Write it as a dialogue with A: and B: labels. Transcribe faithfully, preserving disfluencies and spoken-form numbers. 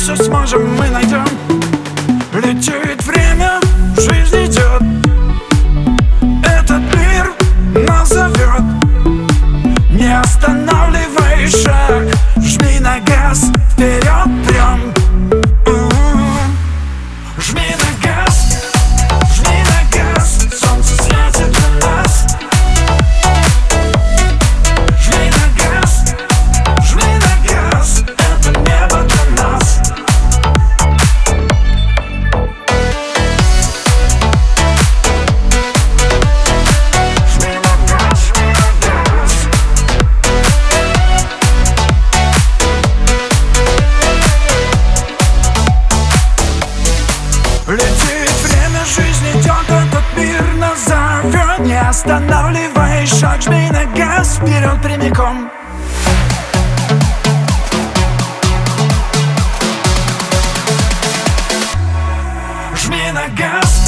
A: все сможем, мы найдем. Летит время, жизнь идет, этот мир нас зовет. Не останавливай шаг, жми на газ, вперед прям. Жми на газ, жми на газ, солнце светит для нас. Жми на газ, жми на газ, это небо для нас. Жми на газ, жми на газ. Летит время, жизнь идет, этот мир нас зовет. Не останавливай шаг, жми на газ, вперед прямиком. Жми на газ.